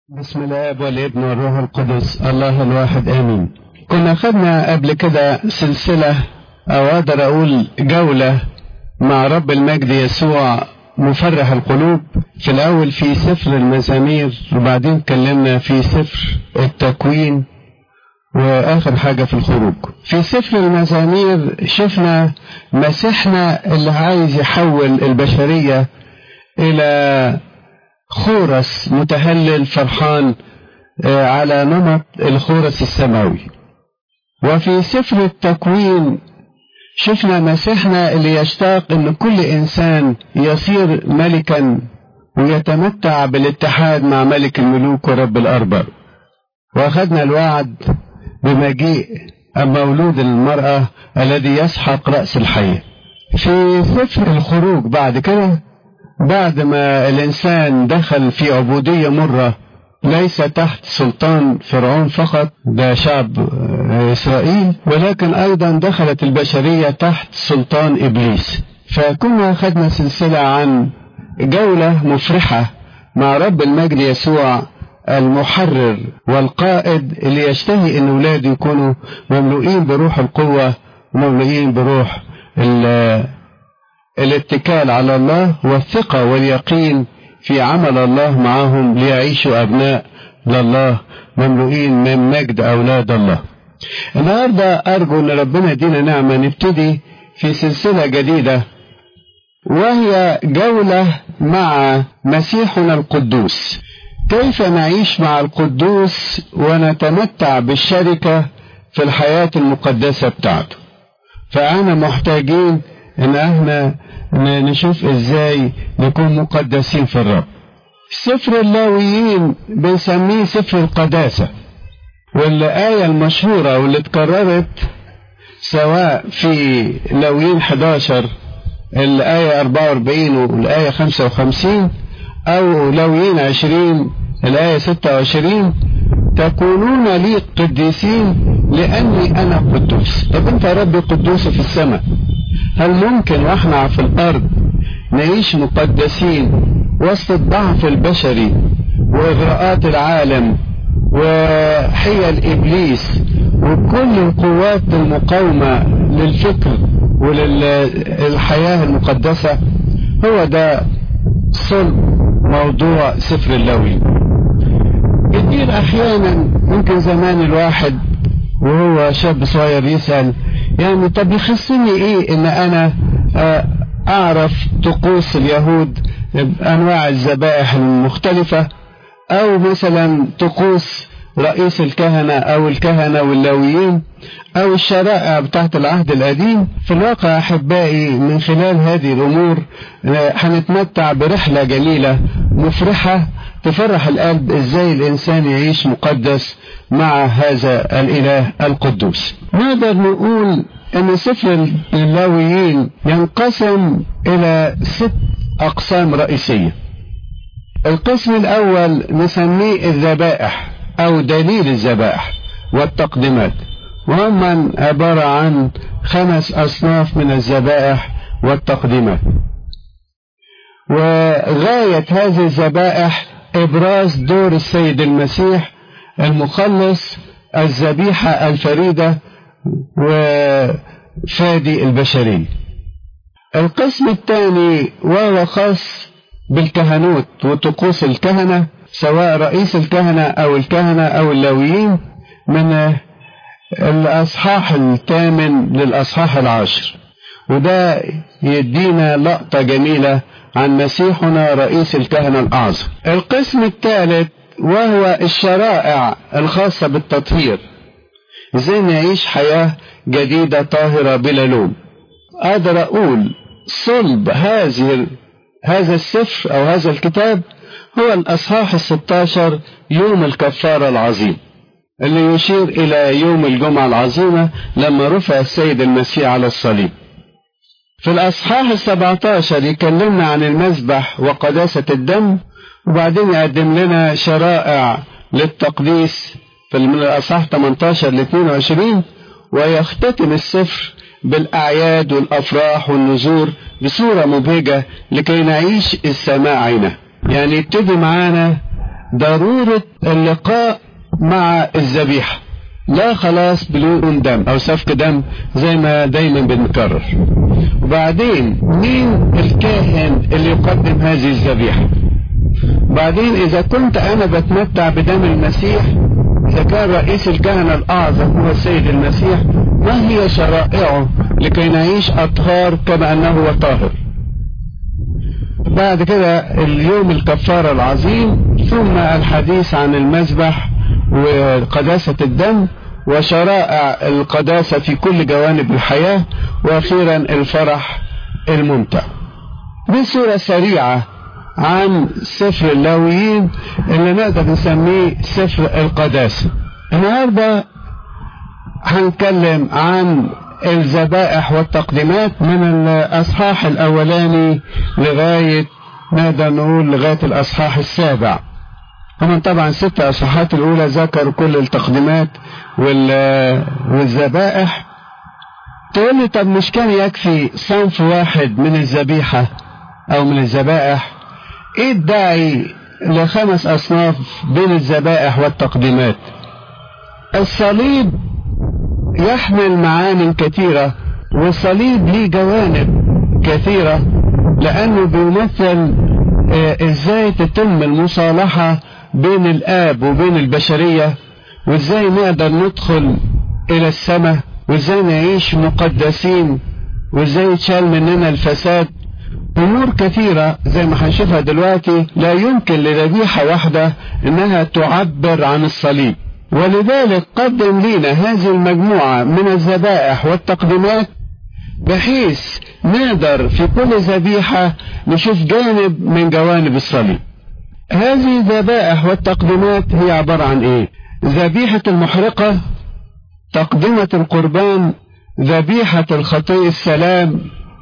بسم الاب والابن والروح القدس الله الواحد امين. كنا خدنا قبل كده سلسلة او اقدر اقول جولة مع رب المجد يسوع مفرح القلوب، في الاول في سفر المزامير، وبعدين اتكلمنا في سفر التكوين، واخر حاجة في الخروج. في سفر المزامير شفنا مسيحنا اللي عايز يحول البشرية الى خورس متهلل فرحان على نمط الخورس السماوي. وفي سفر التكوين شفنا مسيحنا اللي يشتاق ان كل انسان يصير ملكا ويتمتع بالاتحاد مع ملك الملوك ورب الارباب، واخذنا الوعد بمجيء مولود المرأة الذي يسحق رأس الحية. في سفر الخروج بعد كده، بعد ما الإنسان دخل في عبودية مرة ليس تحت سلطان فرعون فقط، ده شعب إسرائيل، ولكن أيضا دخلت البشرية تحت سلطان إبليس. فكنا خدنا سلسلة عن جولة مفرحة مع رب المجد يسوع المحرر والقائد اللي يشتهي أن أولاده يكونوا مملوئين بروح القوة ومملوئين بروح الاتكال على الله والثقة واليقين في عمل الله معهم ليعيشوا أبناء لله مملوئين من مجد أولاد الله. النهاردة أرجو أن ربنا يدينا نعمة نبتدي في سلسلة جديدة، وهي جولة مع مسيحنا القدوس. كيف نعيش مع القدوس ونتمتع بالشركة في الحياة المقدسة بتاعته. فأنا محتاجين ان احنا نشوف ازاي نكون مقدسين في الرب. سفر اللاويين بنسميه سفر القداسة، والآية المشهورة واللي اتكررت سواء في لاويين 11 الآية 44 والآية 55 او لاويين 20 الآية 26: تكونون لي قديسين لأني أنا قدوس. طب أنت يا رب قدوس في السماء، هل ممكن واحنا في الأرض نعيش مقدسين وسط الضعف البشري وإغراءات العالم وحيل إبليس وكل القوات المقاومة للفكر وللحياة المقدسة؟ هو ده صلب موضوع سفر اللاوي. كتير أحيانا ممكن زمان الواحد وهو شاب صغير يسأل، يعني طب يخصني ايه ان انا اعرف طقوس اليهود بانواع الذبائح المختلفة، او مثلا طقوس رئيس الكهنة او الكهنة واللاويين او الشرائع بتاعت العهد القديم. في الواقع احبائي من خلال هذه الامور هنتمتع برحلة جميلة مفرحة تفرح القلب ازاي الانسان يعيش مقدس مع هذا الاله القدوس. نقدر نقول ان سفر اللاويين ينقسم الى 6 اقسام رئيسية. القسم الاول نسميه الذبائح او دليل الذبائح والتقديمات، وهم عبارة عن 5 اصناف من الذبائح والتقديمات. وغاية هذه الذبائح ابراز دور السيد المسيح المخلص، الذبيحة الفريدة وفادي البشرية. القسم الثاني وهو خاص بالكهنوت وطقوس الكهنة، سواء رئيس الكهنة او الكهنة او اللاويين، من الاصحاح 8 للاصحاح 10، وده يدينا لقطة جميلة عن مسيحنا رئيس الكهنة الأعظم. القسم الثالث وهو الشرائع الخاصة بالتطهير، ازاي نعيش حياة جديدة طاهرة بلا لوم. اقدر اقول صلب هذا السفر او هذا الكتاب هو الاصحاح 16 يوم الكفارة العظيم، اللي يشير الى يوم الجمعة العظيمة لما رفع السيد المسيح على الصليب. في الأصحاح 17 يكلمنا عن المذبح وقداسة الدم، وبعدين يقدم لنا شرائع للتقديس من الأصحاح 18 ل 22، ويختتم السفر بالأعياد والأفراح والنذور بصورة مبهجة لكي نعيش السماء عينه. يعني يبتدي معانا ضرورة اللقاء مع الذبيحة، لا خلاص بدون دم أو سفك دم زي ما دايما بنكرر. وبعدين مين الكاهن اللي يقدم هذه الذبيحة؟ بعدين إذا كنت أنا بتمتع بدم المسيح، إذا كان رئيس الكهنة الأعظم هو السيد المسيح، ما هي شرائعه لكي نعيش أطهار كما أنه هو طاهر؟ بعد كده اليوم الكفارة العظيم، ثم الحديث عن المذبح وقداسة الدم وشرائع القداسة في كل جوانب الحياة، وأخيرا الفرح الممتع. بصورة سريعة عن سفر اللاويين اللي نقدر نسميه سفر القداسة. النهاردة هنتكلم عن الذبائح والتقديمات من الأصحاح الأولاني لغاية نقدر نقول لغاية الأصحاح السابع. هم طبعا 6 أصحاحات الأولى ذكروا كل التقديمات والذبائح. تقول لي طب مش كان يكفي صنف واحد من الذبيحة أو من الذبائح؟ إيه الداعي ل5 أصناف بين الذبائح والتقديمات؟ الصليب يحمل معاني كثيرة، والصليب ليه جوانب كثيرة، لأنه بيمثل إزاي تتم المصالحة بين الآب وبين البشرية، وإزاي نقدر ندخل إلى السماء، وإزاي نعيش مقدسين، وإزاي يتشال مننا الفساد. أمور كثيرة زي ما هنشوفها دلوقتي لا يمكن لذبيحة واحدة إنها تعبر عن الصليب، ولذلك قدم لنا هذه المجموعة من الذبائح والتقديمات بحيث نقدر في كل ذبيحة نشوف جانب من جوانب الصليب. هذه الذبائح والتقديمات هي عبارة عن إيه؟ ذبيحة المحرقة، تقدمة القربان، ذبيحة الخطية السلام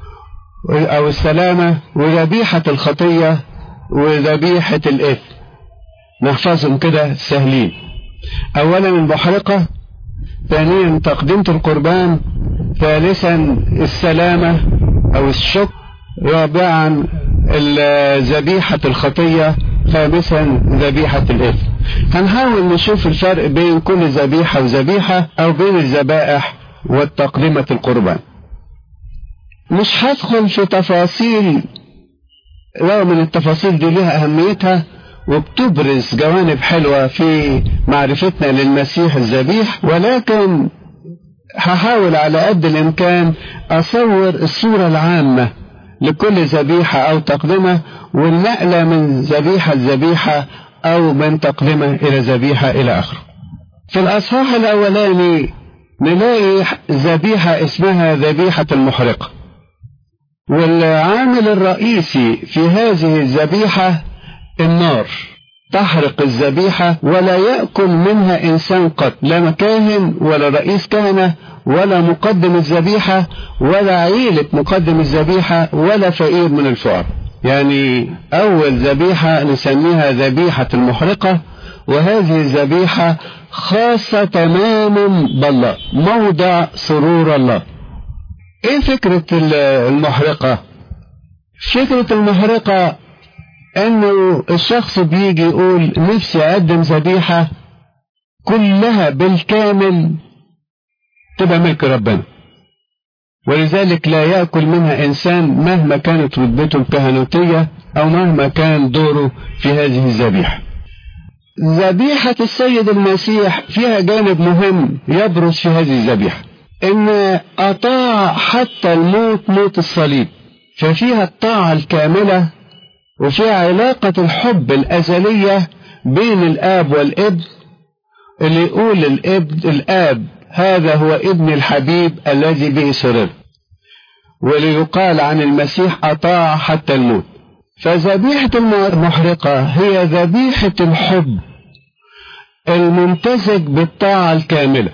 أو السلامة، وذبيحة الخطية، وذبيحة الإثم. نحفظهم كده سهلين. أولا المحرقة، ثانيا تقدمة القربان، ثالثا السلامة أو الشكر، رابعا ذبيحة الخطية، خامسا ذبيحة الإثم. هنحاول نشوف الفرق بين كل ذبيحة وذبيحة أو بين الذبائح والتقدمة القربان. مش هدخل في تفاصيل، رغم ان التفاصيل دي لها أهميتها وبتبرز جوانب حلوة في معرفتنا للمسيح الذبيح، ولكن هحاول على قد الإمكان أصور الصورة العامة لكل ذبيحة أو تقدمة، والنقلة من ذبيحة لذبيحة أو من تقدمة إلى ذبيحة إلى آخره. في الأصحاح الأولاني نلاقي ذبيحة اسمها ذبيحة المحرقة، والعامل الرئيسي في هذه الذبيحة النار تحرق الذبيحة، ولا يأكل منها إنسان قط، لا كاهن ولا رئيس كهنة ولا مقدم الذبيحة ولا عيلة مقدم الذبيحة ولا فقير من الفقراء. يعني أول ذبيحة نسميها ذبيحة المحرقة، وهذه الذبيحة خاصة تماما بالله، موضع سرور الله. ايه فكرة المحرقة؟ فكرة المحرقة انه الشخص بيجي يقول نفسي اقدم ذبيحة كلها بالكامل تبقى ملك ربنا، ولذلك لا يأكل منها انسان مهما كانت رتبته الكهنوتية او مهما كان دوره في هذه الذبيحة. ذبيحة السيد المسيح فيها جانب مهم يبرز في هذه الذبيحة، ان اطاع حتى الموت، موت الصليب، ففيها الطاعة الكاملة، وفيها علاقة الحب الأزلية بين الآب والابن، اللي يقول الآب هذا هو ابن الحبيب الذي به سررت، واللي يقال عن المسيح أطاع حتى الموت. فذبيحة المحرقة هي ذبيحة الحب الممتزج بالطاعة الكاملة.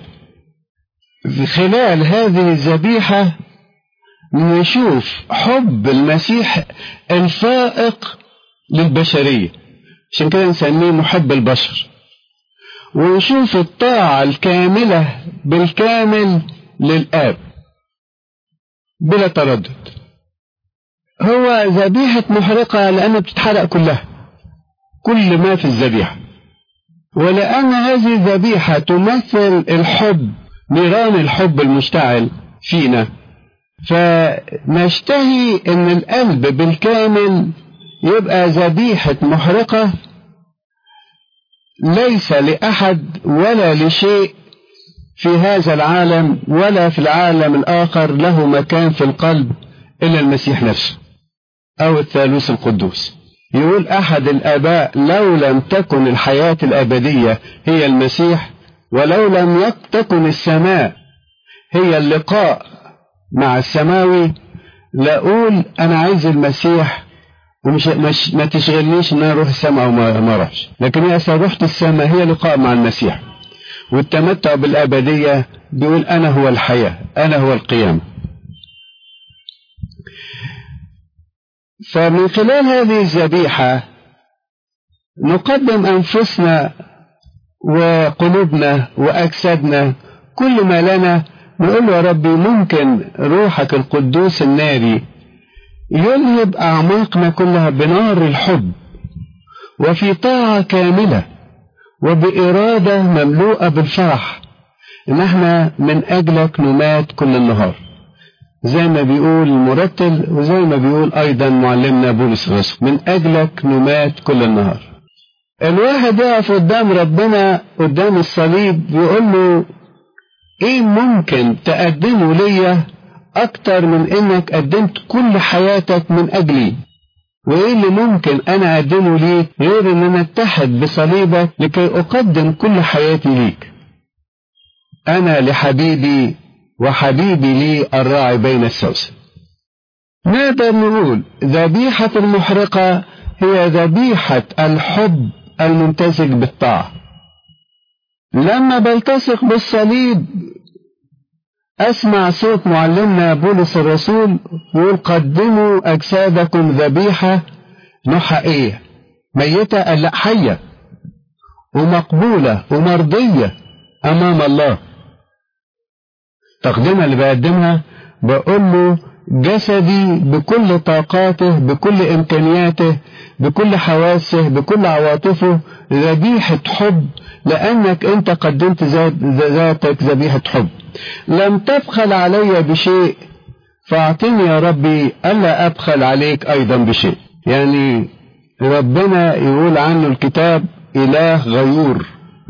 خلال هذه الذبيحة نشوف حب المسيح الفائق للبشرية، عشان كده نسميه محب البشر، ونشوف الطاعة الكاملة بالكامل للآب بلا تردد. هو ذبيحة محرقة لأنها بتتحرق كلها، كل ما في الذبيحة، ولأن هذه الذبيحة تمثل الحب، نيران الحب المشتعل فينا، فنشتهي أن القلب بالكامل يبقى ذبيحة محرقة، ليس لأحد ولا لشيء في هذا العالم ولا في العالم الآخر له مكان في القلب إلا المسيح نفسه أو الثالوث القدوس. يقول أحد الآباء: لو لم تكن الحياة الأبدية هي المسيح، ولو لم تكن السماء هي اللقاء مع السماوي، لأقول أنا عايز المسيح ومش ما تشغلنيش ان انا اروح السماء او ما اروحش، لكن هي رحت السماء هي لقاء مع المسيح، والتمتع بالابديه بيقول انا هو الحياه، انا هو القيامه. فمن خلال هذه الذبيحه نقدم انفسنا وقلوبنا واجسادنا، كل ما لنا، نقول له: يا ربي ممكن روحك القدوس الناري يلهب أعماقنا كلها بنار الحب، وفي طاعة كاملة وبإرادة مملوءة بالفرح، إن احنا من أجلك نمات كل النهار، زي ما بيقول المرتل وزي ما بيقول أيضا معلمنا بولس الرسول: من أجلك نمات كل النهار. الواحد يقف قدام ربنا قدام الصليب يقول له: إيه ممكن تقدمه ليا أكتر من إنك قدمت كل حياتك من أجلي؟ وإيه اللي ممكن أنا أقدمه ليك غير إن أنا أتحد بصليبك لكي أقدم كل حياتي ليك؟ أنا لحبيبي وحبيبي لي الراعي بين السوسن. نقدر نقول ذبيحة المحرقة هي ذبيحة الحب الممتزج بالطاعة. لما بلتصق بالصليب أسمع صوت معلمنا بولس الرسول يقول: قدموا أجسادكم ذبيحة نحائية ميتة، لا حية ومقبولة ومرضية أمام الله. تقديمها اللي بقدمها بقول له: جسدي بكل طاقاته، بكل إمكانياته، بكل حواسه، بكل عواطفه، ذبيحة حب، لأنك أنت قدمت ذاتك ذبيحة حب. لم تبخل علي بشيء، فاعطني يا ربي ألا أبخل عليك أيضا بشيء. يعني ربنا يقول عنه الكتاب: إله غيور.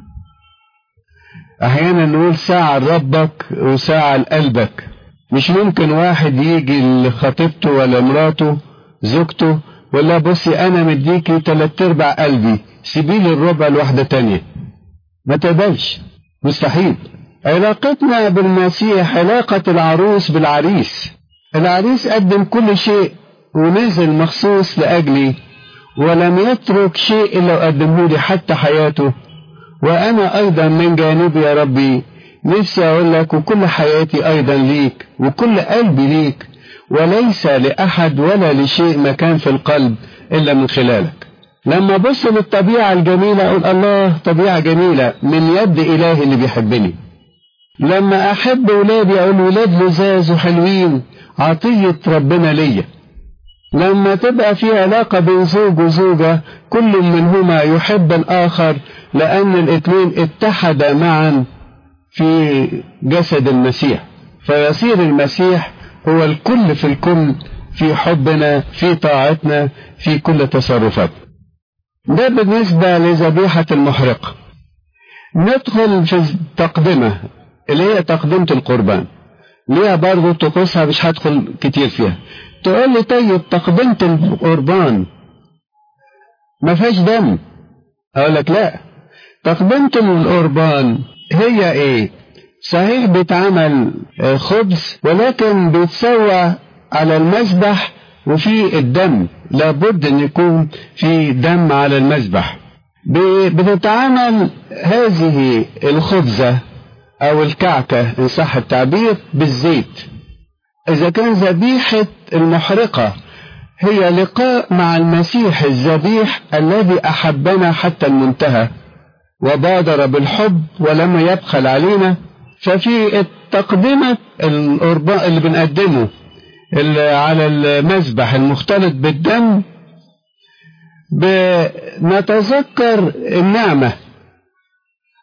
أحيانا نقول ساعة لربك وساعة لقلبك. مش ممكن واحد يجي لخطيبته ولا مراته زوجته ولا: بصي أنا مديكي 3/4 قلبي، سيبيلي الربع لواحدة تانية. ما تقبلش، مستحيل. علاقتنا بالمسيح علاقة العروس بالعريس. العريس قدم كل شيء ونزل مخصوص لأجلي، ولم يترك شيء إلا وقدمه لي حتى حياته. وأنا أيضا من جانبي يا ربي نفسي أقول لك: وكل حياتي أيضا ليك، وكل قلبي ليك، وليس لأحد ولا لشيء مكان في القلب إلا من خلالك. لما أبص للطبيعة الجميلة أقول: الله طبيعة جميلة من يد إلهي اللي بيحبني. لما أحب ولادي أقول: ولاد لزاز وحلوين، عطية ربنا ليا. لما تبقى في علاقة بين زوج وزوجة كل منهما يحب الآخر، لأن الاثنين اتحدا معا في جسد المسيح، فيصير المسيح هو الكل في الكل، في حبنا، في طاعتنا، في كل تصرفاتنا. ده بالنسبة لذبيحة المحرقة. ندخل في التقدمة اللي هي تقدمة القربان، ليها برضو طقوسها مش هدخل كتير فيها. تقول لي: طيب تقدمة القربان ما فيهاش دم؟ اقول لك: لا، تقدمة القربان هي ايه؟ صحيح بيتعمل خبز، ولكن بيتسوى على المذبح وفي الدم، لابد ان يكون في دم على المذبح. بتتعامل هذه الخبزة او الكعكة ان صح التعبير بالزيت. اذا كان ذبيحة المحرقة هي لقاء مع المسيح الذبيح الذي احبنا حتى المنتهى وبادر بالحب ولم يبخل علينا، ففي تقدمة القربان اللي بنقدمه اللي على المذبح المختلط بالدم بنتذكر النعمة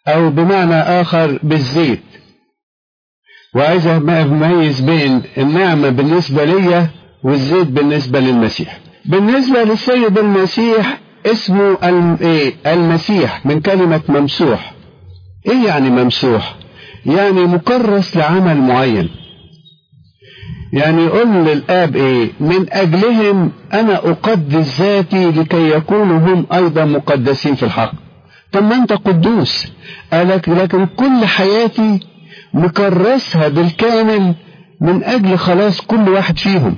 أو بمعنى آخر بالزيت. وعايز أميز بين النعمة بالنسبة لي والزيت بالنسبة للمسيح. بالنسبة للسيد المسيح اسمه المسيح من كلمة ممسوح. ايه يعني ممسوح؟ يعني مكرس لعمل معين. يعني يقول للآب من أجلهم أنا أقدس ذاتي لكي يكونوا هم أيضا مقدسين في الحق. طب ما أنت قدوس، لكن كل حياتي مكرسها بالكامل من أجل خلاص كل واحد فيهم.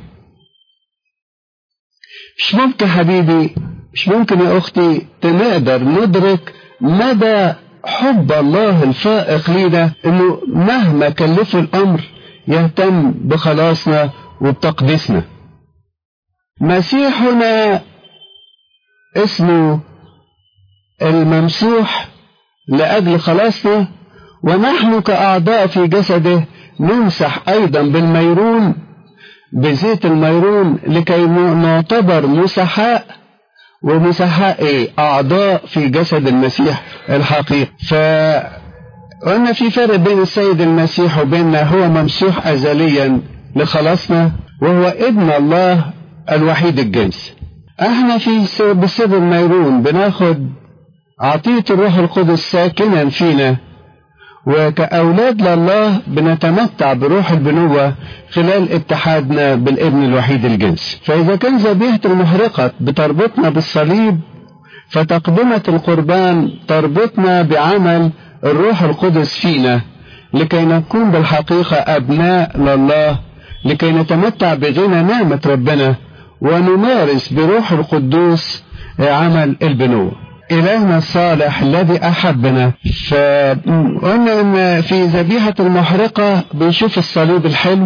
مش ممكن حبيبي، مش ممكن يا أختي نقدر ندرك مدى حب الله الفائق لينا، إنه مهما كلفه الأمر يهتم بخلاصنا وبتقديسنا. مسيحنا اسمه الممسوح لأجل خلاصنا، ونحن كأعضاء في جسده نمسح أيضا بالميرون، بزيت الميرون، لكي نعتبر مسحاء. ومسحاء أعضاء في جسد المسيح الحقيقي. فقلنا في فرق بين السيد المسيح وبيننا، هو ممسوح أزليا لخلاصنا، وهو ابن الله الوحيد الجنس. احنا بسبب الميرون بناخد عطية الروح القدس ساكنا فينا، وكأولاد لله بنتمتع بروح البنوة خلال اتحادنا بالابن الوحيد الجنس. فإذا كان ذبيحة المحرقة بتربطنا بالصليب، فتقدمة القربان تربطنا بعمل الروح القدس فينا، لكي نكون بالحقيقة أبناء لله، لكي نتمتع بغنى نعمة ربنا ونمارس بروح القدوس عمل البنوة. إلهنا الصالح الذي أحبنا. فقلنا إن في ذبيحة المحرقة بنشوف الصليب الحلو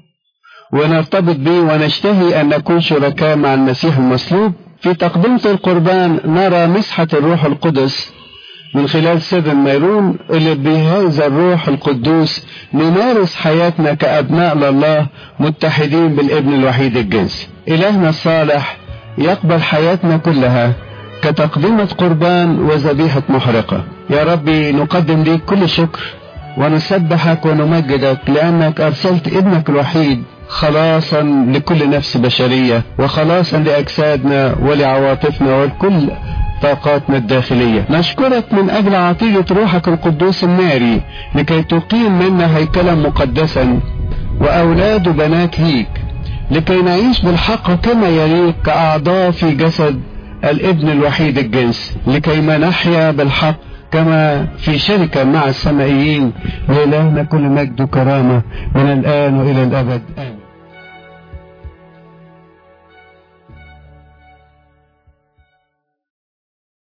ونرتبط به، ونشتهي أن نكون شركاء مع المسيح المصلوب. في تقدمة القربان نرى مسحة الروح القدس من خلال سر الميرون، اللي بهذا الروح القدوس نمارس حياتنا كأبناء لله متحدين بالابن الوحيد الجنس. إلهنا الصالح يقبل حياتنا كلها كتقدمة قربان وذبيحة محرقة. يا ربي نقدم ليك كل شكر ونسبحك ونمجدك، لأنك أرسلت ابنك الوحيد خلاصا لكل نفس بشرية، وخلاصا لأجسادنا ولعواطفنا ولكل طاقاتنا الداخلية. نشكرك من أجل عطية روحك القدوس الناري، لكي تقيم منا هيكلا مقدسا وأولاد وبنات ليك، لكي نعيش بالحق كما يليق كأعضاء في جسد الابن الوحيد الجنس، لكي ما نحيا بالحق كما في شركة مع السمائيين. لإلهنا كل مجد وكرامة من الآن وإلى الأبد. آمين.